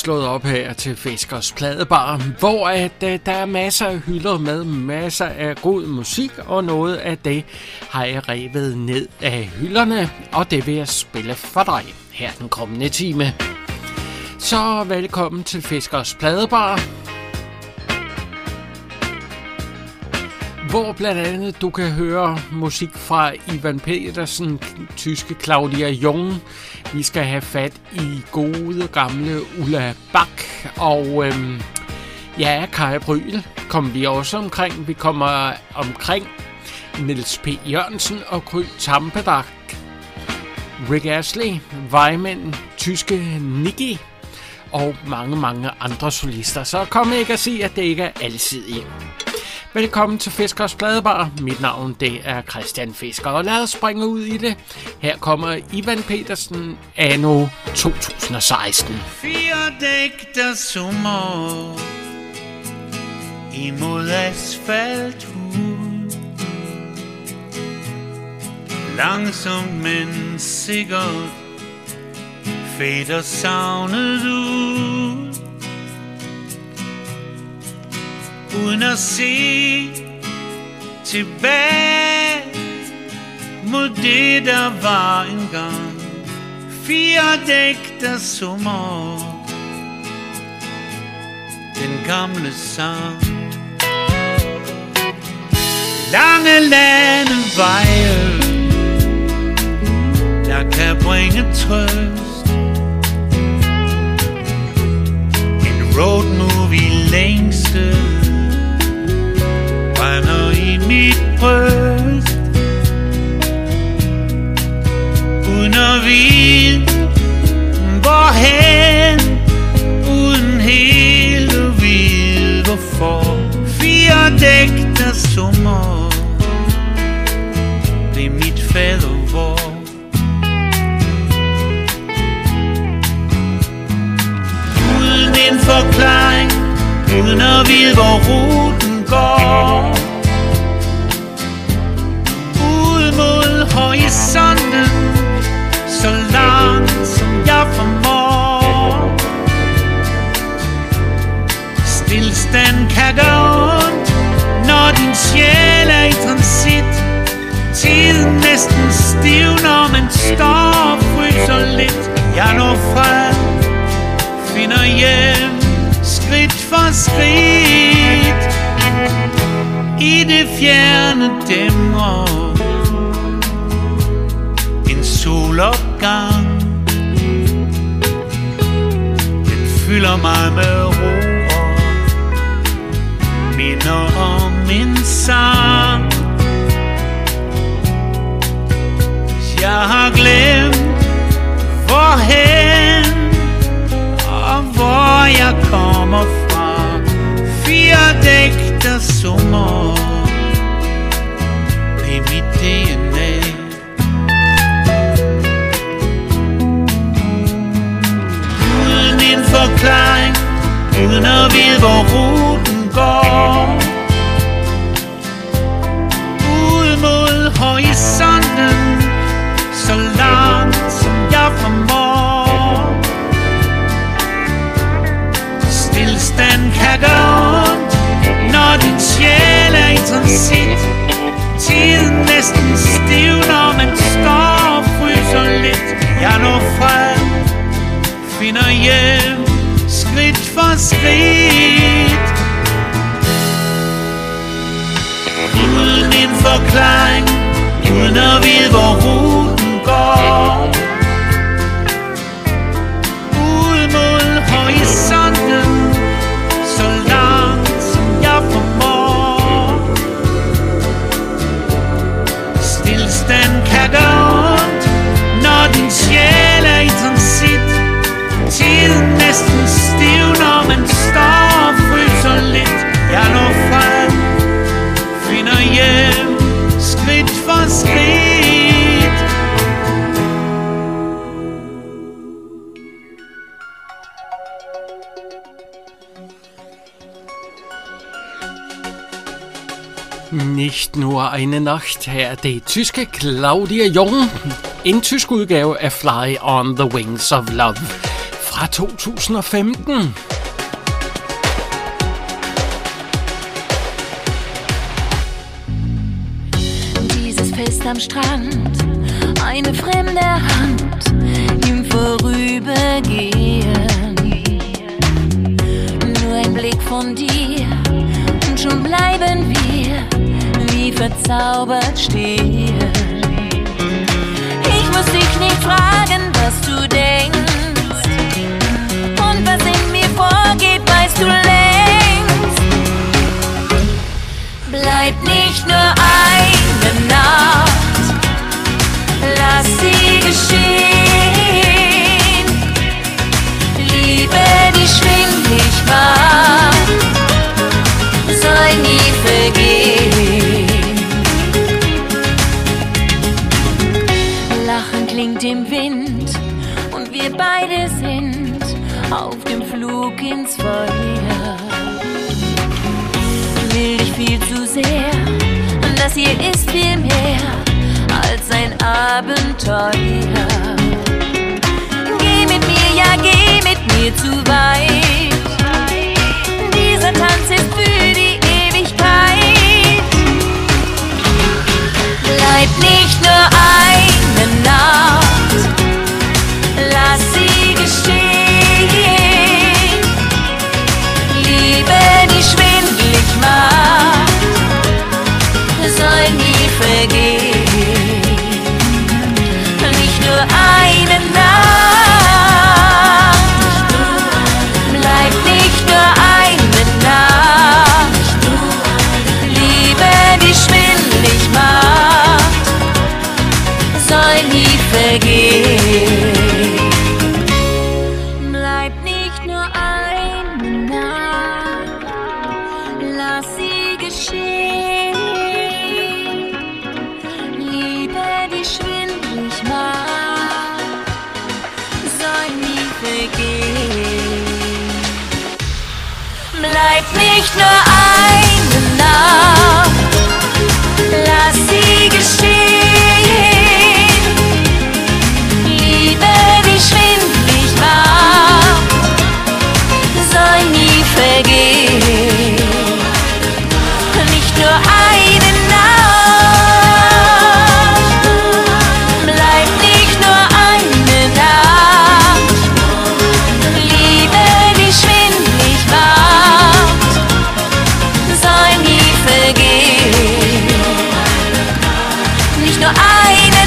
slået op her til Fiskers Pladebar, hvor der er masser af hylder med masser af god musik, og noget af det har jeg revet ned af hylderne, og det vil jeg spille for dig her den kommende time. Så velkommen til Fiskers Pladebar, hvor blandt andet du kan høre musik fra Ivan Pedersen, tyske Claudia Jung. Vi skal have fat i gode gamle Ulla Bach, og Kaja Brüel kommer vi også omkring. Vi kommer omkring Niels P. Jørgensen og Gry Tampedag, Rick Astley, Vejmænd, tyske Nicky og mange andre solister. Så kom ikke at sige, at det ikke er alsidigt. Velkommen til Fiskers Pladebar. Mit navn, det er Christian Fisker, og lad os springe ud i det. Her kommer Ivan Pedersen anno 2016. Firedægter sommer imod asfalthud, langsomt men sikkert fader savnet ud, uden at se tilbage mod det, der var engang. Firedægter sommer, den gamle sang. Lange landeveje, der kan bringe trøst. En roadmovie længsel brænder i mit bryst, uden at vide hvorhen, uden helt at vide hvorfor. Firedægter sommer blev mit fadervor. Uden en forklaring, uden at vide hvor ruten går, ud mod horisonten, så langt som jeg formår. Stilstand kan gøre ondt, når din sjæl er i transit. Tiden næsten stivner, men står og fryser lidt. Jeg når frem, finder hjem, skridt for skridt. I det fjerne dæmrer en solopgang. Den fylder mig med ro og minder om en sang. Jeg har glemt hvorhen og hvor jeg kommer fra. Firedægter sommer blev mit DNA. Uden en forklaring, uden at vide hvor ruten går, ud mod horisonten, så langt som jeg formår. Stilstand kan gøre ondt, når din sjæl er i transit. Tiden næsten stivner, men står og fryser lidt. Jeg når frem, finder hjem, skridt for skridt. Uden en forklaring, uden at vide hvor ruten går, ud mod horisonten, så langt som jeg formår. Stilstand kan gøre ondt, når din sjæl er i transit. Tiden næsten stivner, men står og fryser lidt. Jeg når frem, finder hjem, skridt for skridt. Nicht nur eine Nacht, her er det tyske Claudia Jung. En tysk udgave af Fly on the Wings of Love fra fra 2015. Dieses Fest am Strand, eine fremde Hand im Vorübergehen. Nur ein Blick von dir und schon bleiben wir wie verzaubert stehen. Ich muss dich nicht fragen, was du denkst, und was in mir vorgeht, weißt du längst. Bleib nicht nur eine Nacht, lass sie geschehen. Liebe, die schwindlig macht, soll nie vergehen. Lachen klingt im Wind und wir beide sind auf dem Flug ins Feuer. Will dich viel zu sehr, das hier ist viel mehr als ein Abenteuer. Geh mit mir, ja geh mit mir zu weit. Dieser Tanz ist für die Ewigkeit. Bleib nicht nur eine Nacht, lass sie geschehen. Liebe, die schwindlig macht, soll nie vergehen. Nicht nur eine Nacht, bleib nicht nur eine Nacht. Liebe, die schwindlig macht, soll nie vergehen. Bleib nicht nur eine Nacht, lass sie geschehen. Liebe, die schwindlig macht, soll nie vergehen. Bleib nicht nur eine Nacht, lass sie geschehen. Liebe, die schwindlig macht, soll nie vergehen. Nicht nur eine Nacht, bleib nicht nur eine Nacht. Liebe, die schwindlig macht, soll nie vergehen. Nicht nur eine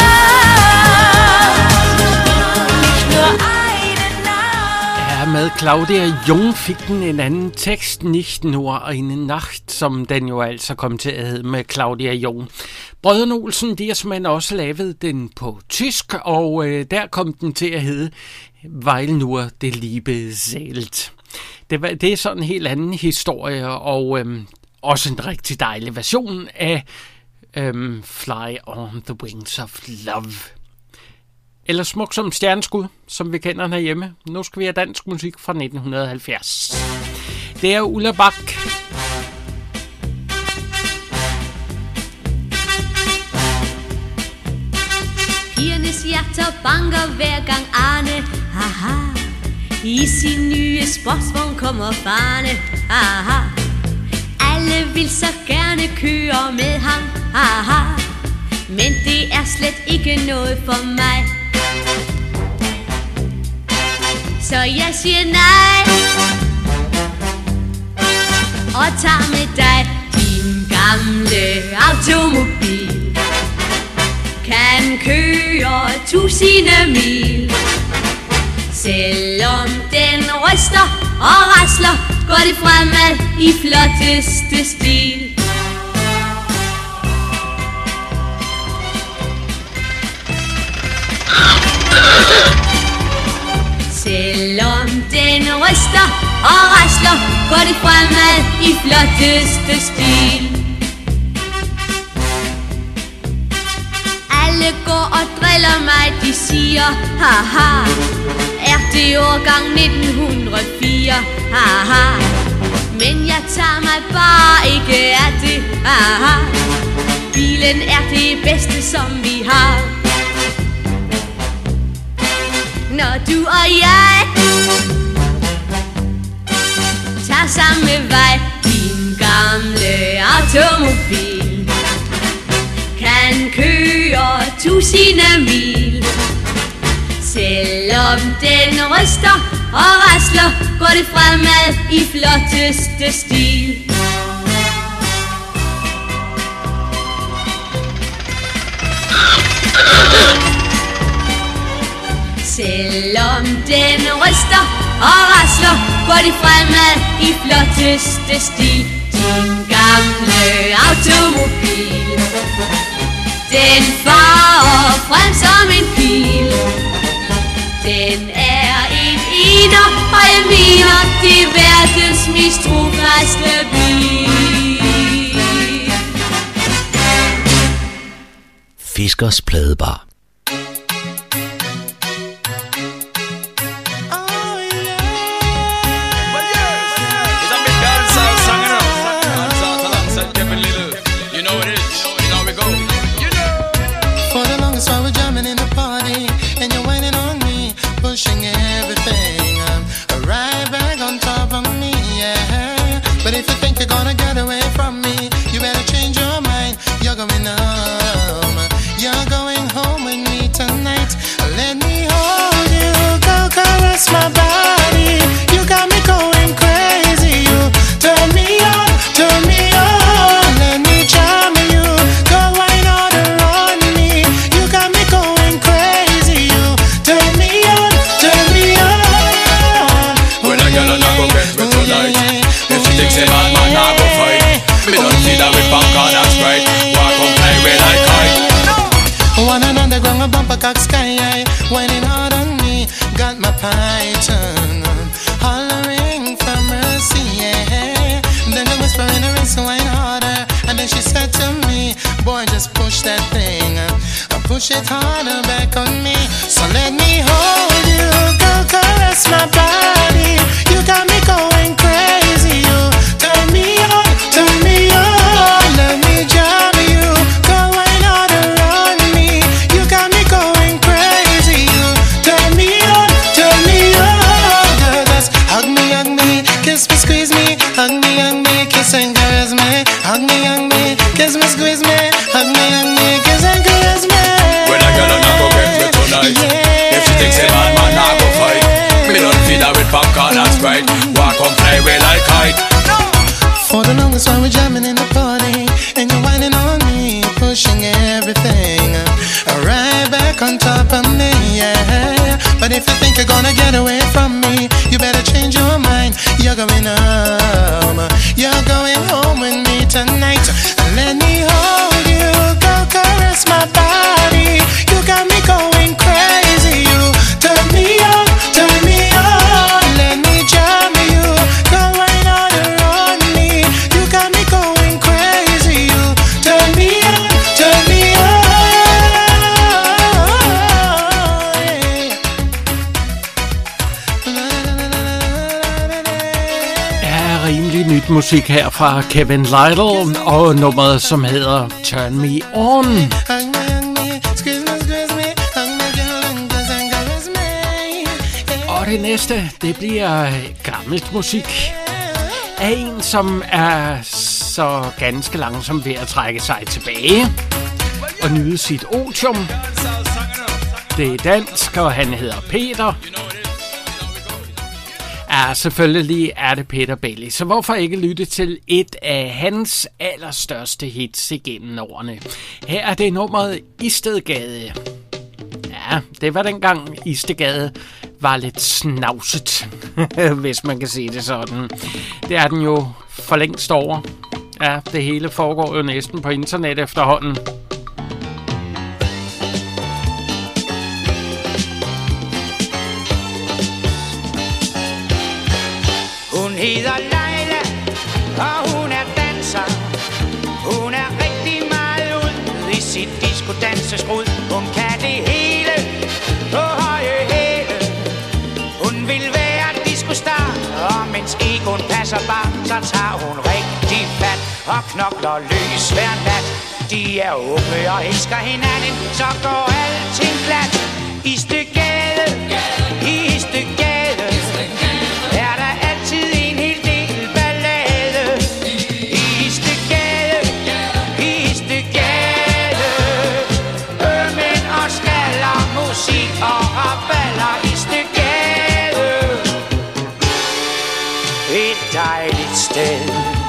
Nacht, nicht nur eine Nacht. Ja, med Claudia Jung fik den en anden tekst, Nicht nur eine Nacht, som den jo altså kom til at hedde med Claudia Jung. Brødrene Olsen, de har simpelthen også lavet den på tysk, og der kom den til at hedde Weil nur die Liebe zählt. Det er sådan en helt anden historie, og også en rigtig dejlig version af Fly on the Wings of Love. Eller Smuk som stjerneskud, som vi kender herhjemme. Nu skal vi have dansk musik fra 1970. Det er Ulla Bach. Pigernes hjerter banker hver gang Arne, haha, i sin nye sportsvogn kommer farne, haha. Alle vil så gerne køre med ham, haha, men det er slet ikke noget for mig. Så jeg siger nej, og tager med dig din gamle automobil. Kan køre tusinde mil. Selvom den ryster og rasler, går det fremad i flotteste stil. Selvom den ryster og rasler, går det fremad i flotteste stil. Alle går og driller mig, de siger, haha, er det årgang 1904, haha. Men jeg tager mig bare ikke af det, haha. Bilen er det bedste, som vi har. når du og jeg tager samme vej. Din gamle automobil kan køre tusinde mil. Selvom den ryster og rasler, går det fremad i flotteste stil. Selvom den ryster og rasler, går det fremad i flotteste stil. Din gamle automobil, den farer frem som en pil. Den er en ener, og jeg mener, det er verdens mest trofaste bil. Fiskers Pladebar. My body, you got me going crazy. You turn me on, let me charm you. Go wine all around me. You got me going crazy. You turn me on. When I get on, I go get with tonight. If she thinks a man, I go fight. Me don't see that with punk on that sprite. Walk on play with I kite. One and underground, a bumper cock sky, whining hard on me. Got my python hollering for mercy, yeah. Then I whisper in her ear, so wine harder. And then she said to me, boy, just push that thing, push it harder back on me. So let me hold you, go caress my body. You got me going crazy. You turn me on, let me jam you. Go wine harder on me. You got me going crazy. You turn me on, girl, just hug me, kiss me, squeeze me, hug me, kiss and caress me, hug me, kiss me, squeeze me, hug me, kiss and caress me. When I get on, I go get with tonight. If she thinks a man, I go fight. Me don't feed her with popcorn and Sprite. Walk on play with I kite. For the longest while we're jamming in the party, and you're whining on me, pushing everything right back on top of me, yeah. But if you think you're gonna get away from me, you better change your mind. You're going home, you're going home with me tonight. Let me hold you, go caress my body. You got me going crazy. You turn me on, let me jam you. Go right on around me. You got me going crazy. You turn me on, Rimelig nyt musik her fra Kevin Lytle og nummeret som hedder Turn Me On. Og det næste, det bliver gammelt musik af en, som er så ganske langsom ved at trække sig tilbage og nyde sit otium. Det er dansk, og han hedder Peter. Ja, selvfølgelig er det Peter Belli, så hvorfor ikke lytte til et af hans allerstørste hits igennem årene. Her er det nummeret Istedgade. Ja, det var dengang Istedgade var lidt snavset, hvis man kan sige det sådan. Det er den jo for længst over. Ja, det hele foregår jo næsten på internet efterhånden. Hun hedder Leila, og hun er danser. Hun er rigtig meget ud i sit disco-danseskrud. Hun kan det hele på høje hæle. Hun vil være disco-star, og mens egoen passer bare, så tager hun rigtig fat og knokler løs hver nat. De er unge og elsker hinanden, så går alting glat. Istedgade, i Istedgade, er der altid en hel del ballade. I Istedgade, i Istedgade, mænd og skaller, musik og raballer. Istedgade, et dejligt sted.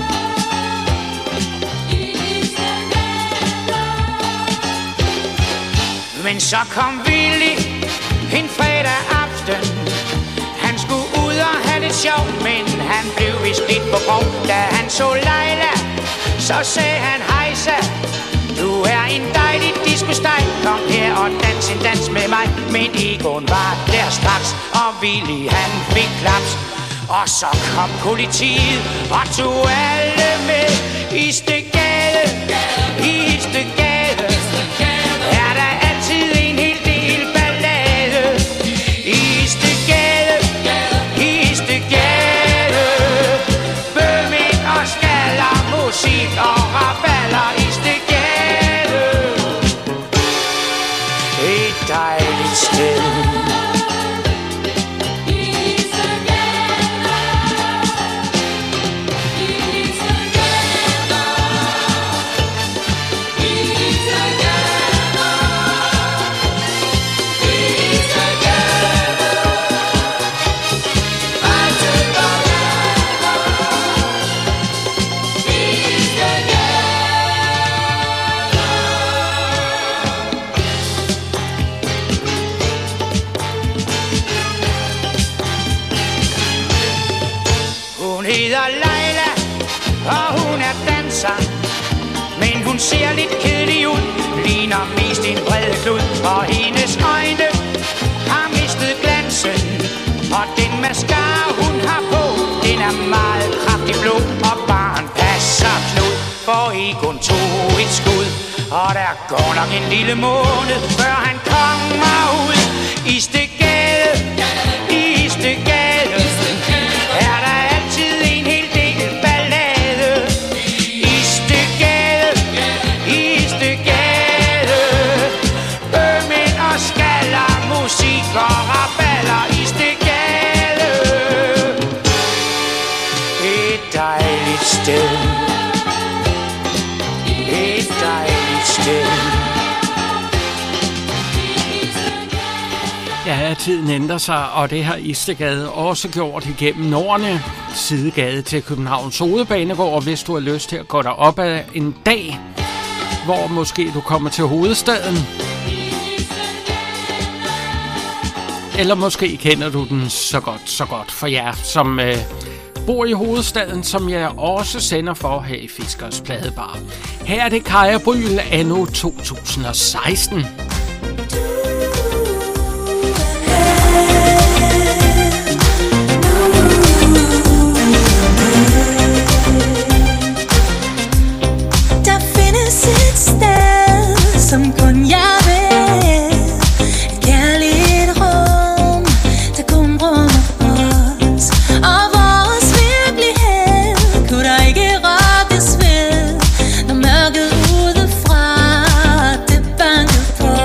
Men så kom Willy en fredag aften. Han skulle ud og have lidt sjov, men han blev vist lidt på grov. Da han så Leila, så sagde han hejsa. Du er en dejlig disco-steg, kom her og dans en dans med mig. Men Egon var der straks, og Willy han fik klaps. Og så kom politiet og tog alle med. Istedgade, i Istedgade, er der altid en hel del ballade. Istedgade, i Istedgade, bømænd og skaller, musik og raballer. Istedgade, et dejligt sted. Hun hedder Leila, og hun er danser, men hun ser lidt kedelig ud, ligner mest en bred klud. Og hendes øjne har mistet glansen, og den mascara hun har på, den er meget kraftig blå. Og barn passer Knud, for Egon tog et skud. Og der går nok en lille måned, før han kommer ud. Istedgade, i Istedgade, er der altid en hel del ballade. Istedgade, i Istedgade, bømænd og skaller, musik og raballer. Istedgade, et dejligt sted. Et dejligt sted. Ja, tiden ændrer sig, og det har Istedgade også gjort igennem årene. Sidegade til Københavns Hovedbanegård, hvis du har lyst til at gå derop ad en dag, hvor måske du kommer til hovedstaden. Eller måske kender du den så godt for jer, som bor i hovedstaden, som jeg også sender for her i Fiskers Pladebar. Her er det Kaja Bryl anno 2016. Der findes et sted, som kun jeg ved. Et kærligt rum, der kun rummer os. Og vores virkelighed kunne der ikke rokkes ved. Når mørket udefra, det bankede på.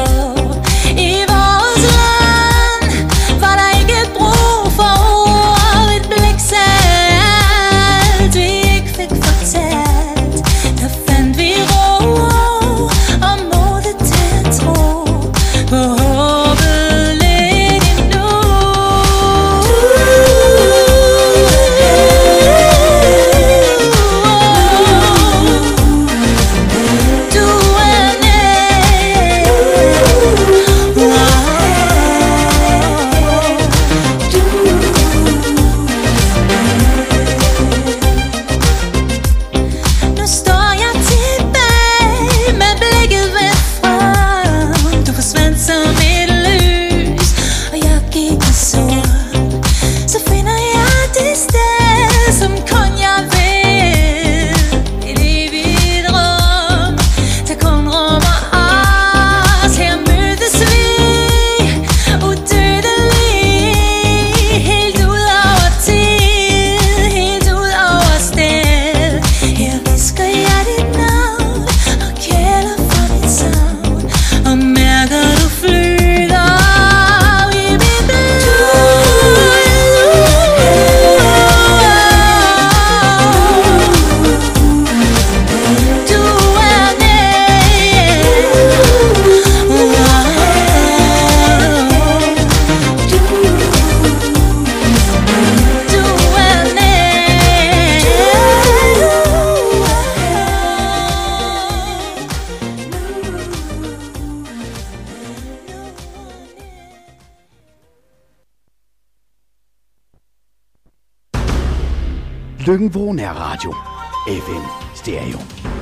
Lykken Nærradio. FM Stereo.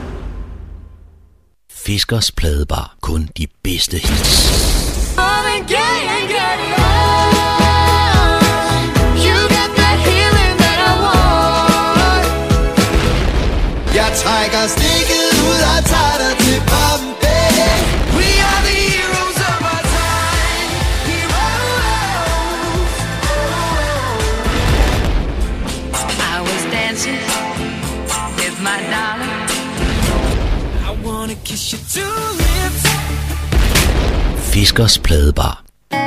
Fiskers Pladebar. Kun de bedste hits. Jeg trækker stikket ud og tager dig til Bombay. We are the heroes of our time. Heroes. I was dancing with my darling. I wanna kiss your two lips. Fiskers Pladebar.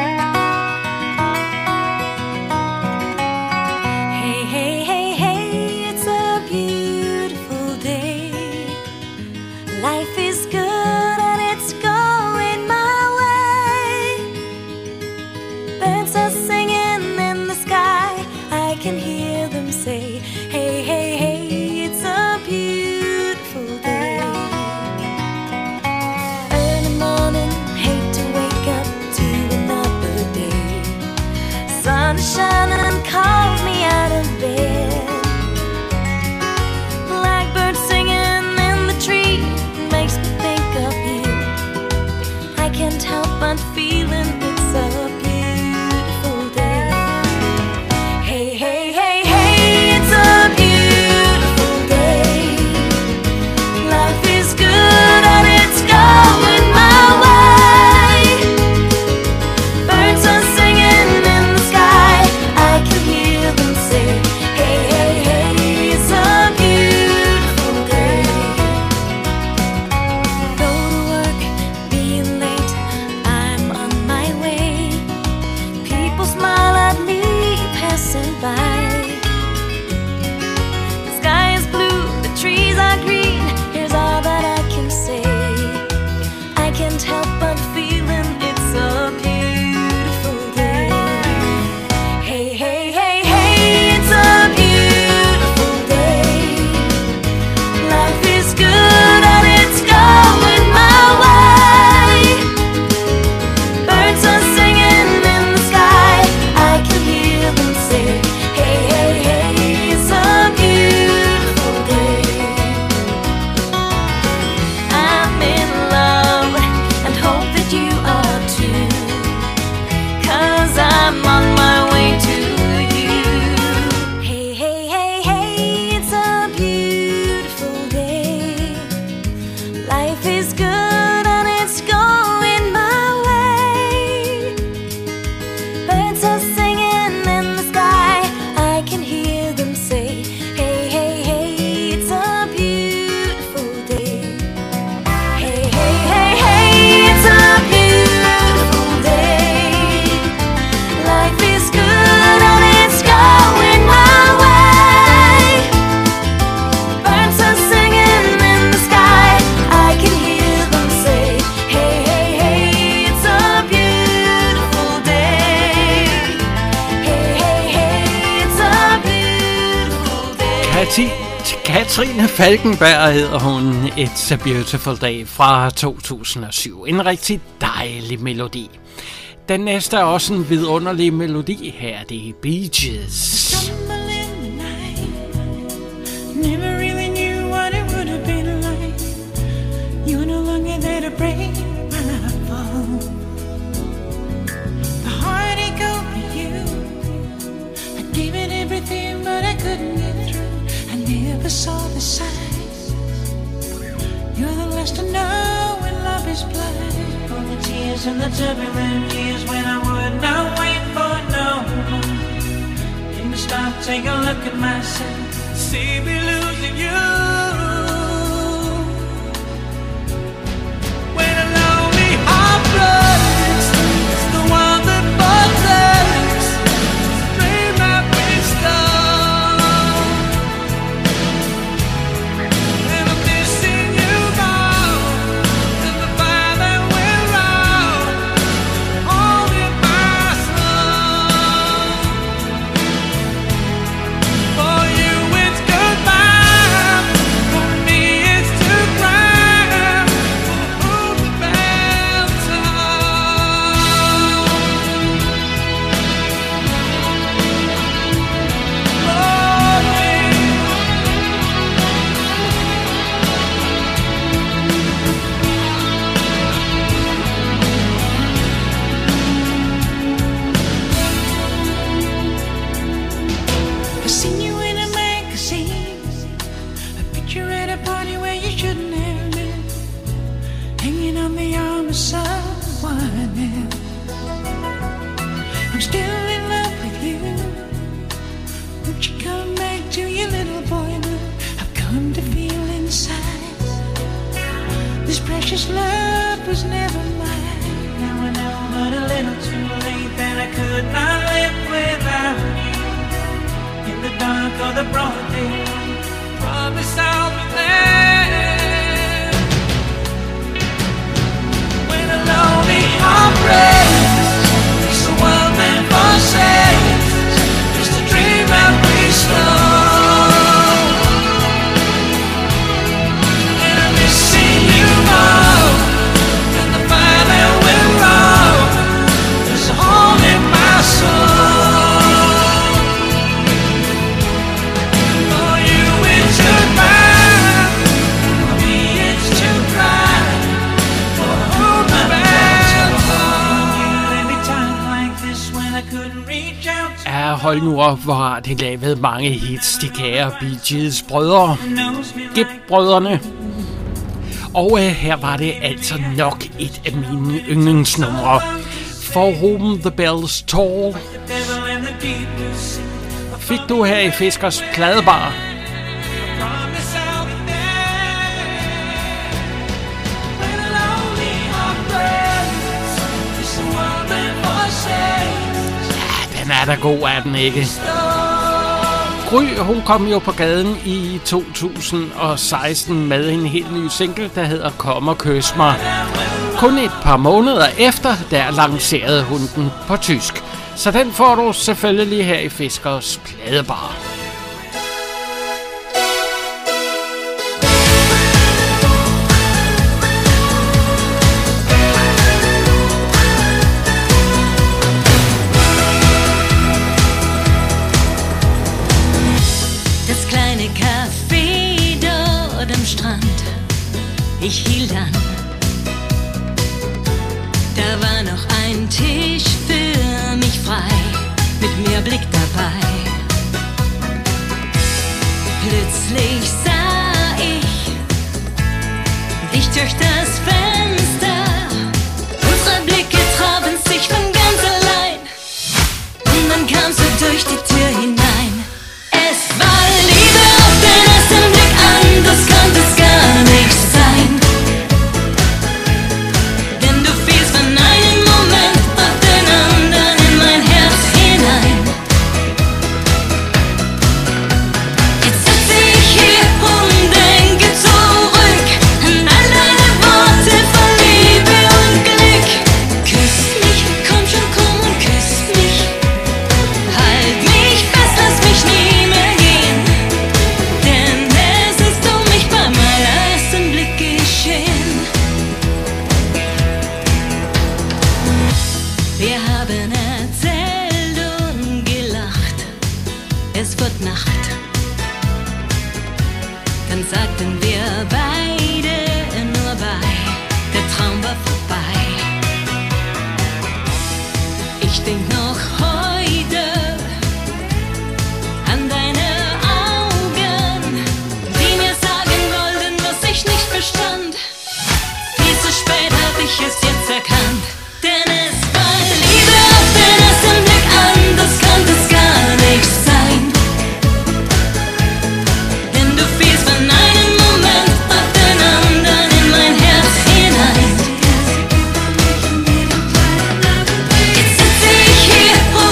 Katrine Falkenberg hedder hun. It's a Beautiful Day fra 2007. En rigtig dejlig melodi. Den næste er også en vidunderlig melodi. Her er det Bee Gees. Never really knew what it would have been like. You're no longer there to break my fall. The heartache over you, I gave it everything but I couldn't get through. I never saw the signs. You're the last to know when love is blind. All the tears and the turbulent years when I would not wait for no more. Didn't stop, take a look at myself. See me losing you. When a lonely heart breaks, it's the one that protects. Dream that we stole. And I'm missing you now. And the fire that we're out, holding my soul. For you it's goodbye. to someone else. I'm still in love with you. Won't you come back to your little boy now? I've come to feel inside this precious love was never mine. Now I know but a little too late that I could not live without you. In the dark or the broad day, promise I'll be there. When a lonely heart breaks, it's the world meant for saints, just a dream that we stole. And I'm missing you more than the fire that will roll. There's a hole in my soul. For you it's goodbye, for me it's to cry. For whom the bells on every time like this when I couldn't reach out to Ja, hold nu op, hvor har det lavet mange hits, de kære Bee Gees brødre. Gibb-brødrene. Og her var det altså nok et af mine yndlingsnumre. For Whom the Bells Toll fik du her i Fiskers Pladebar. promise I'll be there. When a lonely heart breaks, it's the world meant for saints. Den er da god, er den ikke? Gry, hun kom jo på gaden i 2016 med en helt ny single, der hedder Kom og kys mig. Kun et par måneder efter, der lancerede hun den på tysk. Så den får du selvfølgelig her i Fiskers Pladebar. Das kleine Café dort am Strand, ich hielt an. Da war noch ein Tisch für mich frei, mit Meerblick dabei. Plötzlich sah ich dich durch das Fenster. Unsere Blicke trafen sich von ganz allein. Und dann kamst du durch die Tür hinein. Es war Liebe auf den ersten Blick, anders konnte es gar nicht sein. Denn du fielst von einem Moment auf den anderen in mein Herz hinein. Jetzt sitze ich hier und denke zurück an all deine Worte von Liebe und Glück. Küss mich, komm schon, komm und küss mich. Halt mich fest, lass mich nie mehr gehen. Denn es ist um mich beim allerersten Blick geschehen. Wir haben erzählt und gelacht. Es wird Nacht. Dann sagten wir beide nur bei. Der Traum war vorbei. Ich denk noch heute an deine Augen, die mir sagen wollten, was ich nicht verstand. Viel zu spät hab ich es jetzt erkannt. Denn es war Liebe auf den ersten Blick, anders konnte es gar nicht sein. Denn du fielst von einem Moment auf den anderen in mein Herz hinein. Jetzt sitze ich hier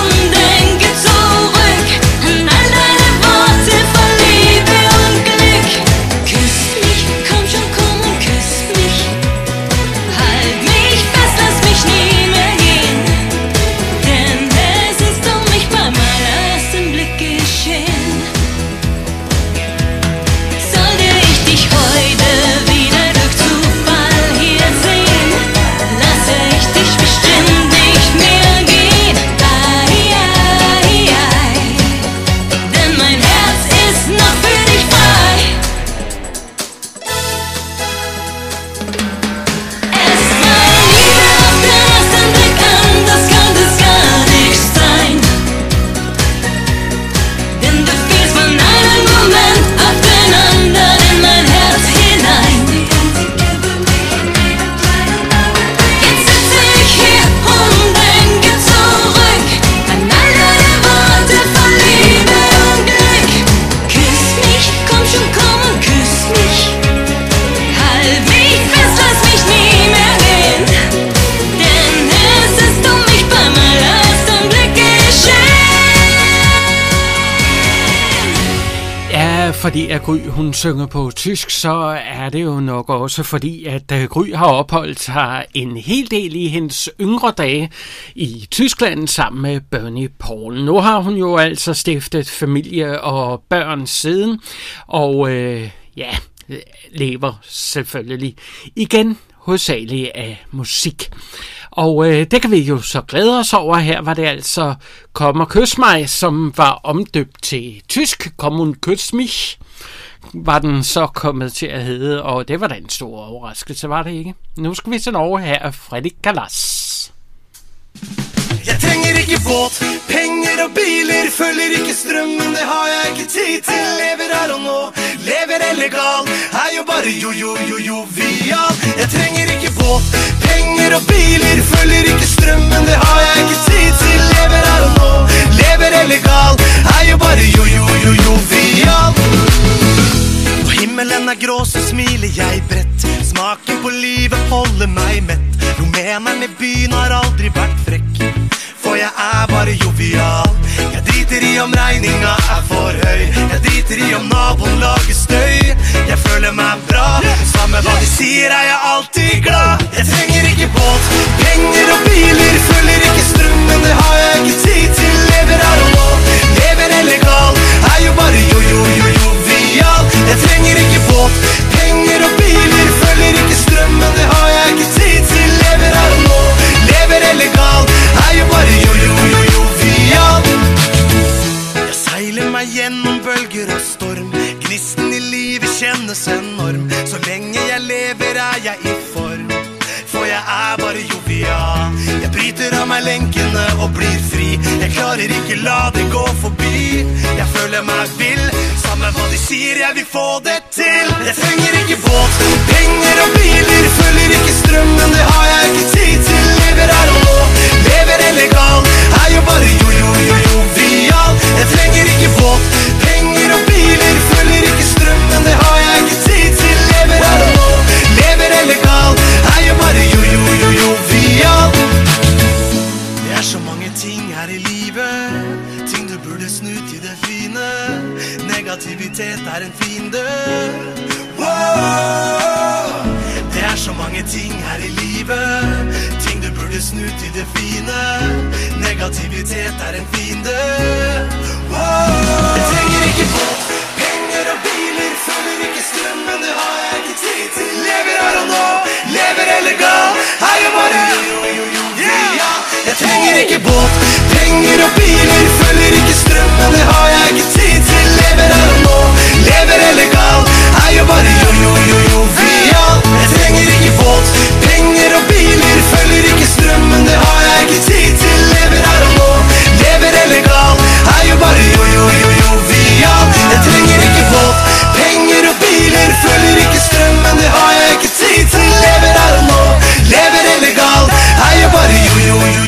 fordi at Gry hun synger på tysk, så er det jo nok også fordi, at Gry har opholdt sig en hel del i hendes yngre dage i Tyskland sammen med Bernie Paul. Nu har hun jo altså stiftet familie og børn siden, og lever selvfølgelig igen hovedsageligt af musik. Og det kan vi jo så glæde os over. Her var det altså Kom og kys mig, som var omdøbt til tysk. Kom und kys mich var den så kommet til at hedde, og det var da en stor overraskelse, var det ikke? Nu skal vi til Norge. Her er Freddy Kalas. Jeg trenger ikke båt, penger og biler, følger ikke strømmen, det har jeg ikke tid til. Lever her og nå, lever illegal, er jo bare jovial. Jeg trenger ikke båt, penger og biler, følger ikke strømmen, det har jeg ikke tid til. Lever her og nå, lever illegal, er jo bare jovial. Og himmelen er grå, så smiler jeg bredt. Smaken på livet holder meg mett. Rumeneren i byen har aldri vært frekk, for jeg er bare jovial. Jeg driter i om regninga er for høy, jeg driter i om naboen lager støy. Jeg føler meg bra, samme hva de sier er jeg alltid glad. Jeg trenger ikke båt, penger og biler, følger ikke strømmen, det har jeg ikke tid til. Lever her og nå, lever illegal, er jo bare jovial. Jeg trenger ikke båt, penger og biler, følger ikke strømmen, det har jeg ikke tid til. Lever her og nå, lever illegal, er jo bare jovial. Jeg seiler meg gjennom bølger og storm, gnisten i livet kjennes enorm. Så lenge jeg lever er jeg i form, for jeg er bare jovial. Jeg bryter av meg lenkene og blir fri, jeg klarer ikke la det gå forbi. Jeg føler meg vill, samme hva de sier, jeg vil få det til. Jeg trenger ikke båt, penger og biler, følger ikke strømmen, det har jeg ikke tid til. Lever her og nå, lever illegal, er jo bare jovial. Jeg trenger ikke båt, penger og biler, følger ikke strømmen, det har jeg ikke tid til. Lever her og nå, lever illegal, er jo bare jovial. Det er så mange ting her i livet, ting du burde snu til det fine. Negativitet er en fiende. Wow! Det er så mange ting her i livet, ting du burde snu til det fine. Negativitet er en fiende. Wow! Jeg trenger ikke båt, penger og biler, følger ikke strømmen, det har jeg ikke tid til. Lever her og nå, lever illegal, er jo bare jovial. Jeg trenger ikke båt, penger og biler, følger ikke strømmen, det har jeg ikke tid til. Lever her og nå, lever illegal, er jo bare jovial. Jeg trenger ikke båt, penger og biler, følger ikke strømmen, det har jeg ikke tid til. Lever her og nå, lever illegal, er jo bare jovial. Jeg trenger ikke båt, penger og biler, følger ikke strømmen, det har jeg ikke tid til. Lever her og nå, lever illegal, er jo bare jovial.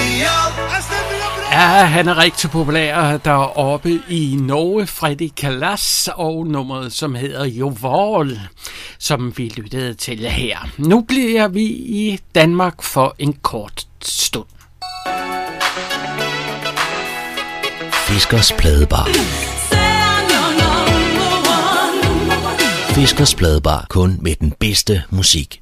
Ja, han er rigtig populær deroppe i Norge, Freddy Kalas, og nummeret, som hedder Joval, som vi lyttede til her. Nu bliver vi i Danmark for en kort stund. Fiskers Pladebar. Fiskers Pladebar, kun med den bedste musik.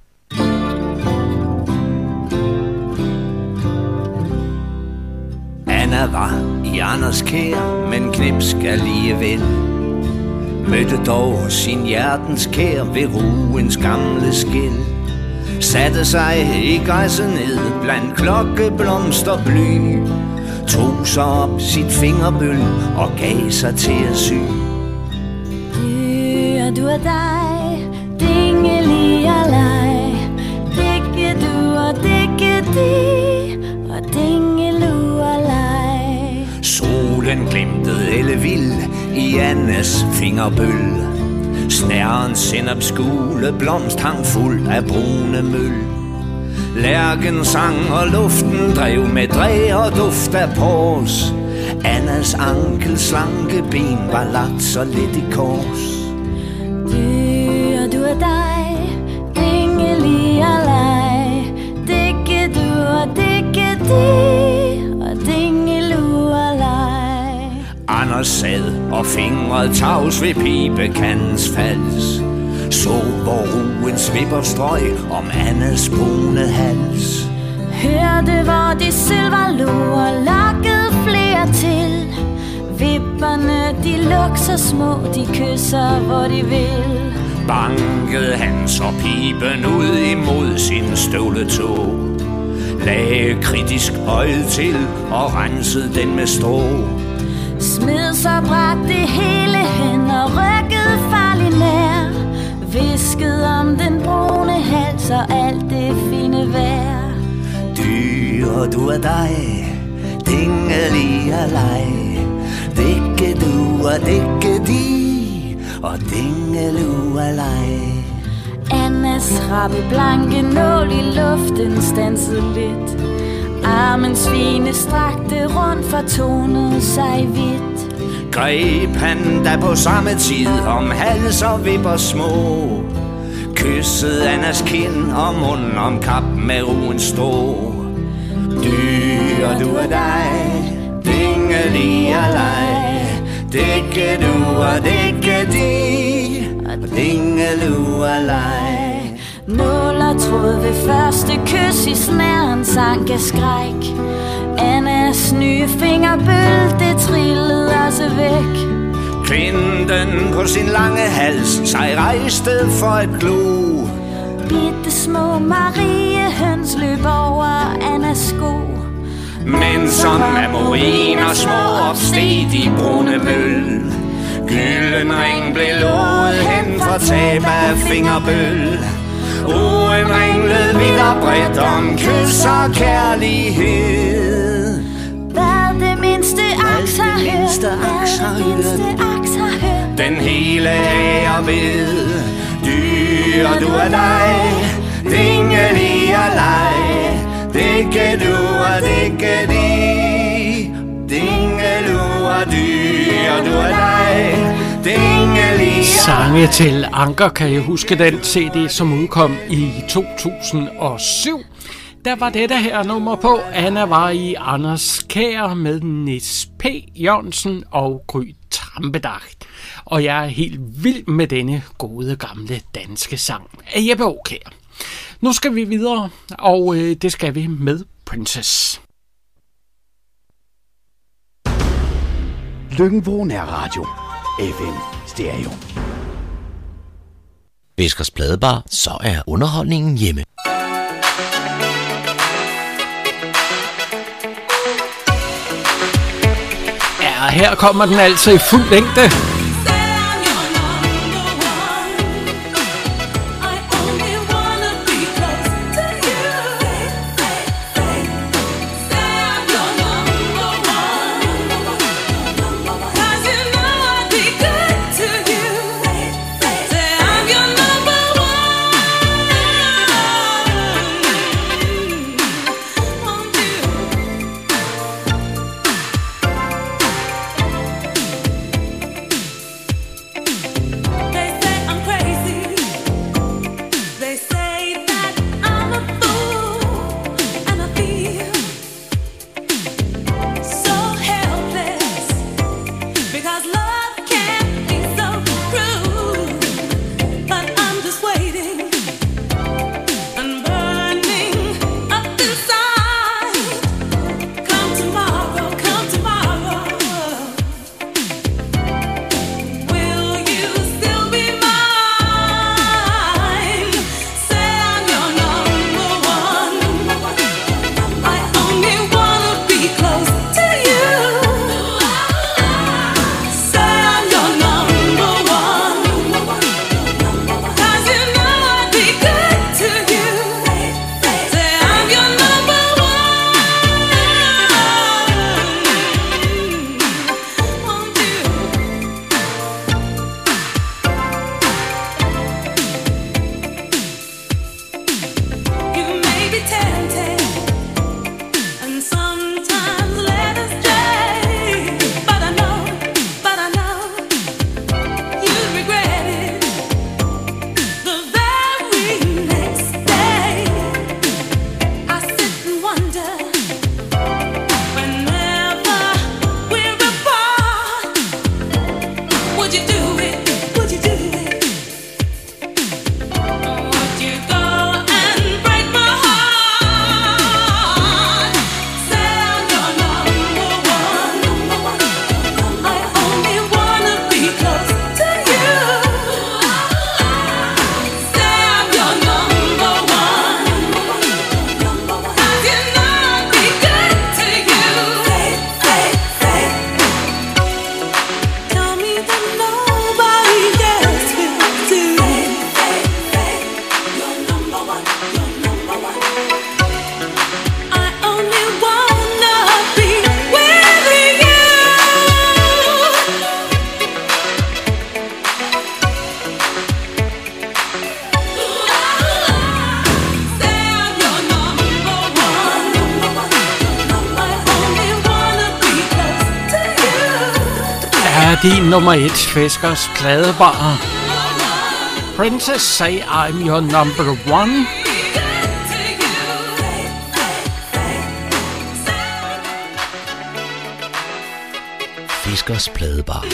Anna var i Anders kær, men knipsk alligevel. Mødte dog sin hjertens kær ved ruens gamle skæld. Satte sig i græsset ned blandt klokkeblomster bly. Tog sig op sit fingerbøl og gav sig til at sy. Du og dig, dingeli og leg. Dikke du og dikke de, og dingelu og leg. Solen glimtede ellevild i Annes fingerbøl. Snærens sennepsgule blomst hang fuld af brune møl. Lærken sang og luften drev med dræ og duft af pors. Annas ankelslanke ben var lagt så lidt i kors. Du og dig, dingeli og leg. Dikke du og dikke de, og dingelu og leg. Anders sad og fingret tavs ved pibekandens fals. Så hvor ruen svipper strøg om Annas brune hals. Hørte hvor de silverloer lokkede flere til. Vipperne de lukser små, de kysser hvor de vil. Bankede han så piben ud imod sin støvletå. Lagde kritisk øjet til og rensede den med strå. Smed så bragte det hele hen og rykkede farligt nær. Viskede om den brune hals og alt det fine vejr. Dyr, du er dig, dingelig og leg. Dikke du og dikke de, og dingelu og leg. Annas rappe blanke nål i luften stansede lidt. Armens fine strakte rundt fortonede sig vidt. Greb han da på samme tid om hals og vipper små. Kyssede Annas kind og mund om kap med ruens strå. Dyr, du er dig, dingelig og leg. Dikke du og dikke de, og dingelu og leg. Nål og tråd ved første kys i snæren sank af skræk. Annas nye fingerbøl, det trillede også væk. Kvinden på sin lange hals sig rejste for et glo. Bitte små Mariehøns løb over Annas sko. Men som amoriner små opsteg de brune møl. Gylden ring blev lovet hen for tab af fingerbøl. Roen ringlede vidt og bredt om kys og kærlighed. Hvad det mindste aks har hørt, den hele ære ved. Dyr, du er dig, dingelig og leg. Dikke du og dikke de, dingelu og dyr, du er dig, dingelig og Sange til Anker, kan jeg huske den CD, som udkom i 2007. Der var dette her nummer på. Anna var i Anders Kjær med Nis P. Jørgensen og Gry Trampedach. Og jeg er helt vild med denne gode gamle danske sang af Jeppe Aakjær. Nu skal vi videre, og det skal vi med Princess. Løkken-Vrå Nærradio. FM Stereo. Beskers Pladebar, så er underholdningen hjemme. Ja, her kommer den altså i fuld længde. Din nummer 1 Fiskers pladebar. Princess Say I'm Your Number One. Fiskers pladebar.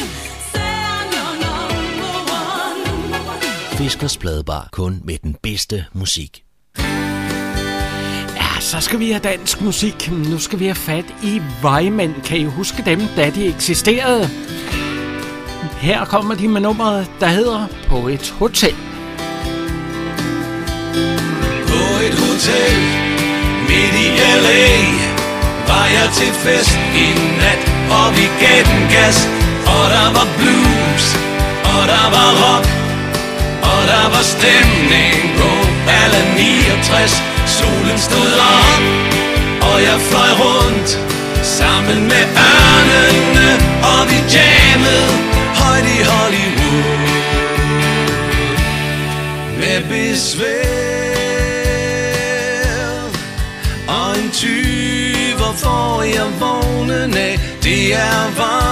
Fiskers pladebar kun med den bedste musik. Ja, så skal vi have dansk musik. Nu skal vi have fat i Vejmænd. Kan I huske dem, da de eksisterede? Her kommer de med nummeret, der hedder På et hotel. På et hotel midt i LA var jeg til fest i nat, og vi gav den gas. Og der var blues, og der var rock, og der var stemning på alle 69. Solen stod op, og jeg fløj rundt sammen med ørnene, og vi jammede højt i Hollywood. Med besvær og en tyver får jeg vågnen af. Det er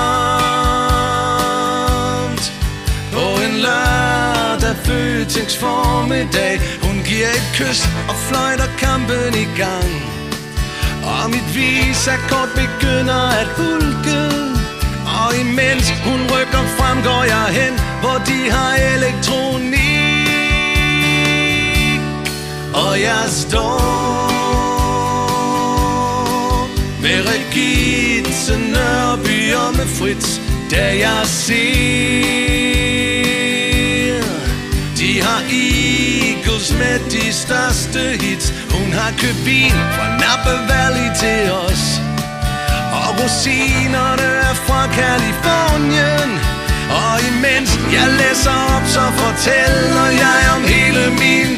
varmt på en lørdag Føtex formiddag. Hun giver et kys og fløjter kampen i gang, og mit visakort begynder at hulke. Og imens hun rykker frem, går jeg hen, hvor de har elektronik. Og jeg står med Regitze Nørby og med Fritz, da jeg ser de har Eagles med de største hits. Hun har købt vin fra Napa Valley til os, og rosinerne er fra Californien. Og imens jeg læser op, så fortæller jeg om hele min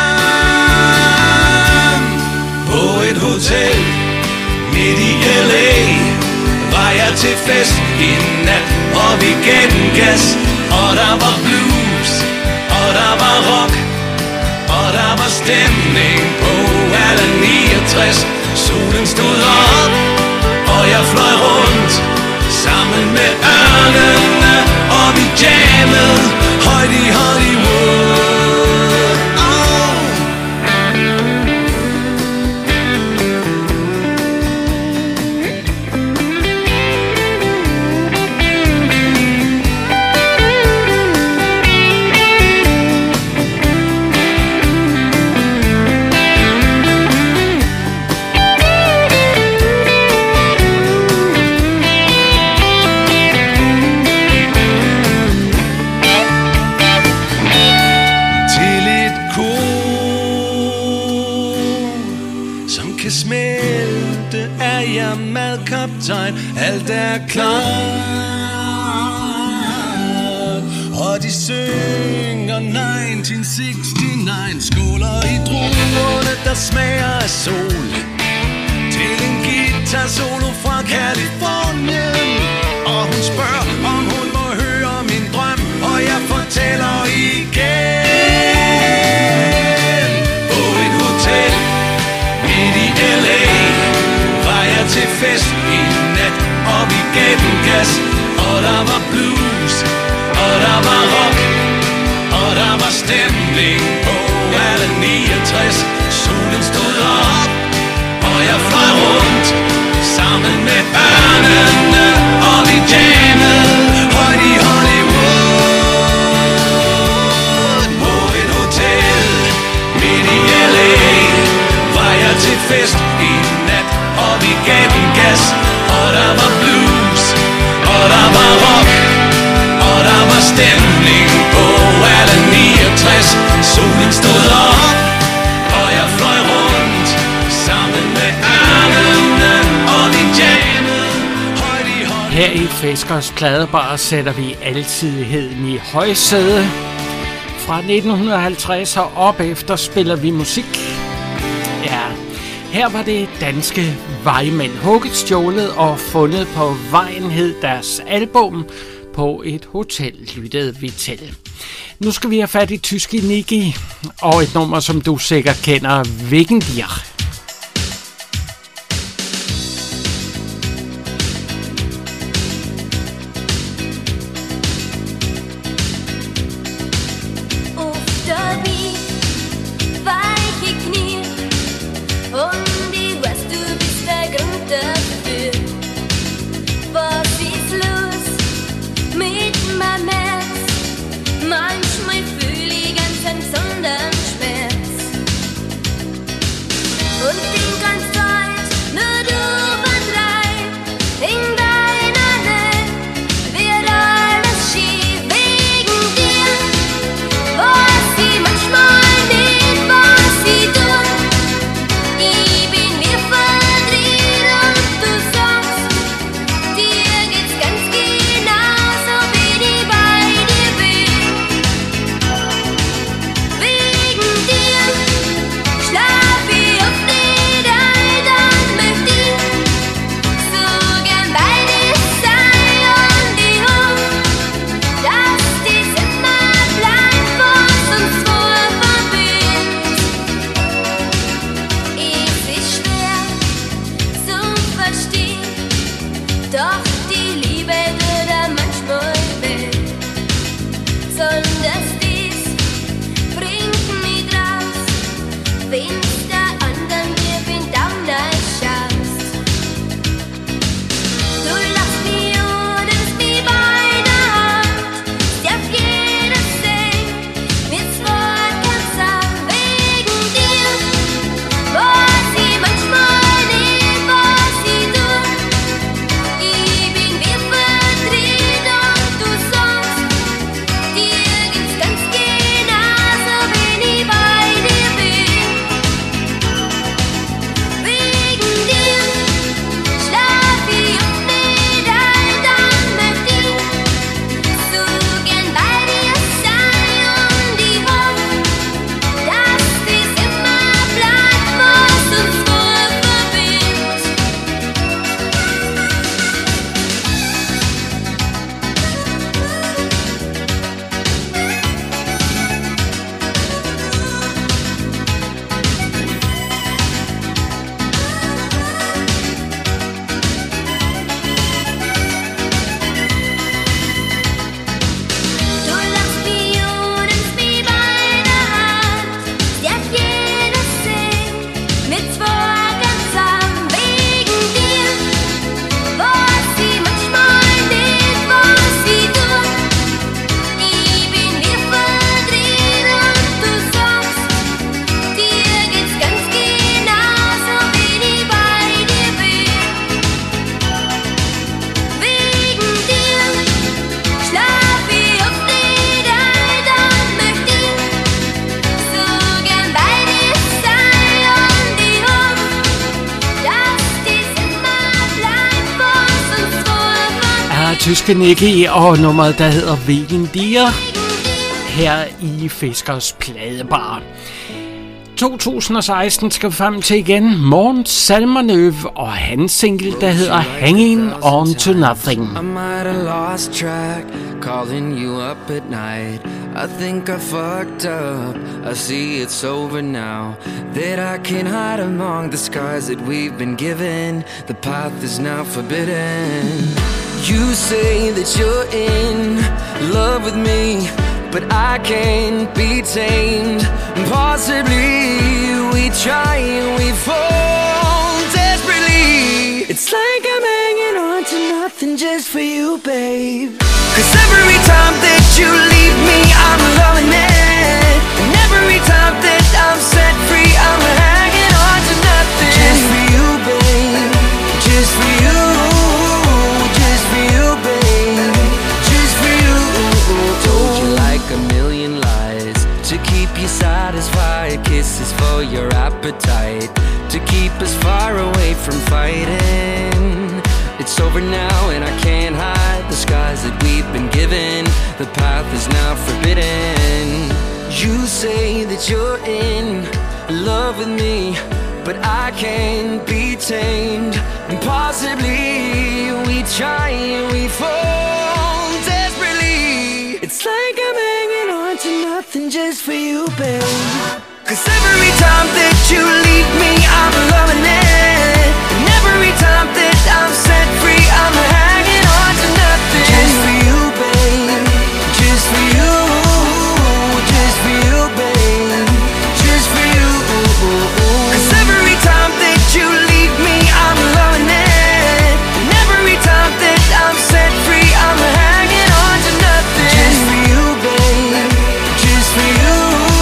drøm. På et hotel midt i LA var jeg til fest i nat, og vi gav den gas. Og der var blues, og der var rock, og der var stemning på alle 69. Solen stod op, og jeg fløj rundt sammen med ørnene, og vi jammede højt i Hollywood. Alt er klart, og de synger 1969. Skåler i druerne, der smager af sol, til en guitar solo fra Californien. Og hun spørger, om hun må høre min drøm, og jeg fortæller igen. På et hotel midt i LA var jeg til fest i nat, og vi gav den gas. Og der var blues, og der var rock, og der var stemning på alle 69. Solen stod op, og jeg fløj rundt sammen med ørnene, og vi jammede højt i Hollywood. stemning på alle 69. Solen stod op, og jeg fløj rundt sammen med ørnene, og de jammede højt i højt. Her i Fiskers Pladebar sætter vi altidigheden i højsæde. Fra 1950 og op efter spiller vi musik. Ja, her var det danske Vejmænd. Hugget, stjålet og fundet på vejen hed deres album. På et hotel lyttede vi til. Nu skal vi have fat i tyske Niki og et nummer, som du sikkert kender, Wegen dir. Manchmal fühle ich ganz einen sondern Schmerz. tyske Niki og nummeret, der hedder Wegen dir, her i Fiskers Pladebar. 2016 skal vi frem til igen Måns Zelmerlöw og hans single, der hedder Hanging On To Nothing. I might have lost track, calling you up at night. I think I fucked up, I see it's over now. That I can't hide among the scars that we've been given. The path is now forbidden. You say that you're in love with me, but I can't be tamed. Possibly we try and we fall desperately. It's like I'm hanging on to nothing just for you, babe. 'Cause every time that you leave me, I'm loving it. And every time that I'm set free, I'm hanging on to nothing. Just for you, babe. Just for you. Just for you, babe. Just for you. you satisfied. Kisses for your appetite, to keep us far away from fighting. It's over now and I can't hide the skies that we've been given. The path is now forbidden. You say that you're in love with me, but I can't be tamed. Impossibly, we try and we fall desperately. It's like I'm hanging on to nothing just for you, babe. 'Cause every time that you leave me, I'm loving it. And every time that I'm set free, I'm hanging on to nothing. Just for you, babe. Just for you. Just for you, babe. Just for you. 'Cause every time that you leave me, I'm loving it. And every time that I'm set free, I'm hanging on to nothing. Just for you, babe. Just for you.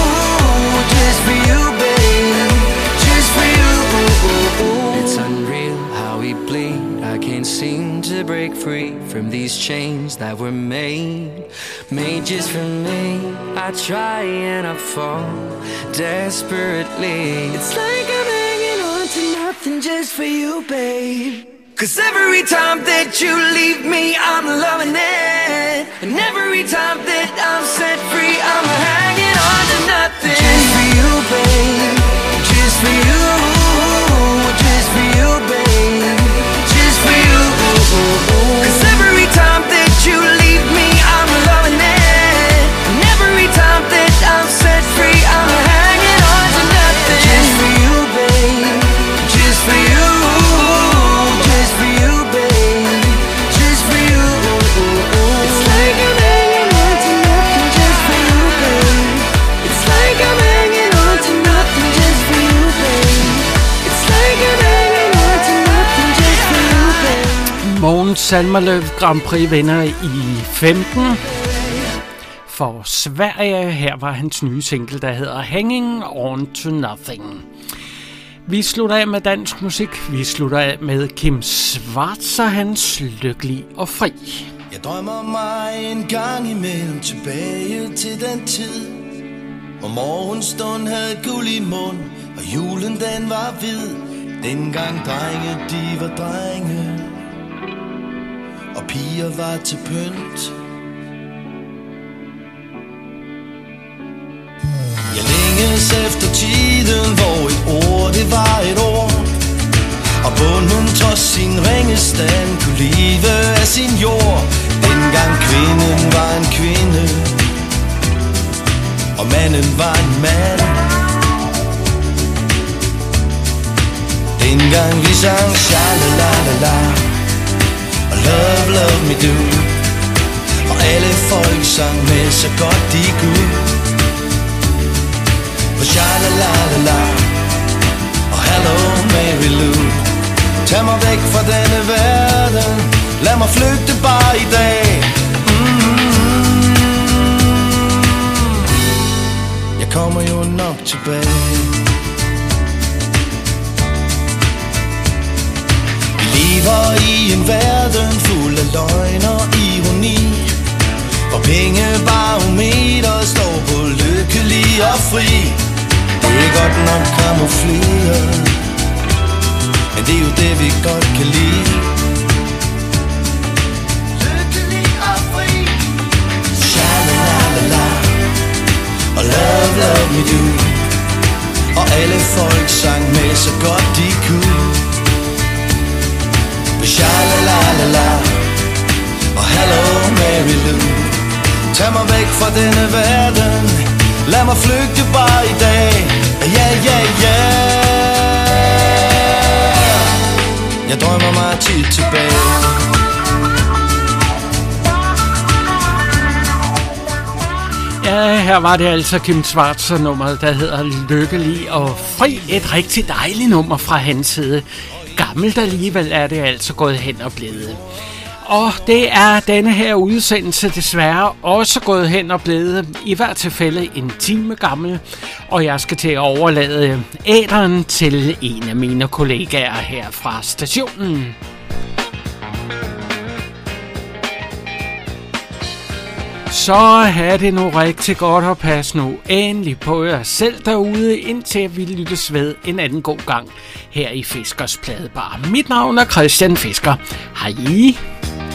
Just for you, babe. Just for you. It's unreal how we bleed. I can't seem to break free from these chains that were made just for me. I try and I fall desperately. It's like I'm hanging on to nothing just for you, babe. 'Cause every time that you leave me, I'm loving it. And every time that I'm set free, I'm hanging on to nothing. Just for you, babe. Just for you. Just for you, babe. Just for you. 'Cause every time that you leave me, I'm loving it. And every time that I'm set free, I'm hanging on to nothing. Just for you, babe. Just for you. Just for you, babe. Just for you. It's like I'm hanging on to nothing just for you, babe. It's like I'm hanging on to nothing just for you, babe. It's like I'm hanging on to nothing just for you, babe. Mogens Salmerløv Grand Prix vinder i 15 for Sverige. Her var hans nye single, der hedder Hanging On To Nothing. Vi slutter af med dansk musik. Vi slutter af med Kim Schwarz og hans Lykkelig og Fri. Jeg drømmer mig en gang imellem tilbage til den tid, hvor morgenstund havde guld i mund, og julen den var hvid. Dengang drenge de var drenge, og piger var til pynt. Jeg længes efter tiden, hvor et ord det var et ord, og bunden trods sin ringestand kunne leve af sin jord. Dengang kvinden var en kvinde, og manden var en mand. Dengang vi sang sha-la-la-la-la og love, love me do, og alle folk sang med så godt de kunne. For sha-la-la-la-la og hello Mary Lou. Tag mig væk fra denne verden, lad mig flygte bare i dag. Jeg kommer jo nok tilbage. Vi lever i en verden fuld af løgn og ironi, hvor pengebarometer står på lykkelig og fri. Det er godt nok kamufleret, men det er jo det vi godt kan lide. Lykkelig og fri, sha-la-la-la-la og love, love me do, og alle folk sang med så godt de kunne. Sha-la-la-la-la og hello Mary Lou. Tag mig væk fra denne verden, lad mig flygte bare i dag. Yeah, yeah, yeah. Jeg drømmer mig tit tilbage. Ja, her var det altså Kim Schwarz og nummeret, der hedder Lykkelig og Fri. Et rigtig dejligt nummer fra hans side. Gammelt alligevel er det altså gået hen og blevet. Og det er denne her udsendelse desværre også gået hen og blevet, i hvert tilfælde en time gammel, og jeg skal til at overlade æteren til en af mine kollegaer her fra stationen. Så have det nu rigtig godt og pas nu endelig på jer selv derude, indtil vi lyttes ved en anden god gang her i Fiskers Pladebar. Mit navn er Christian Fisker. Hej!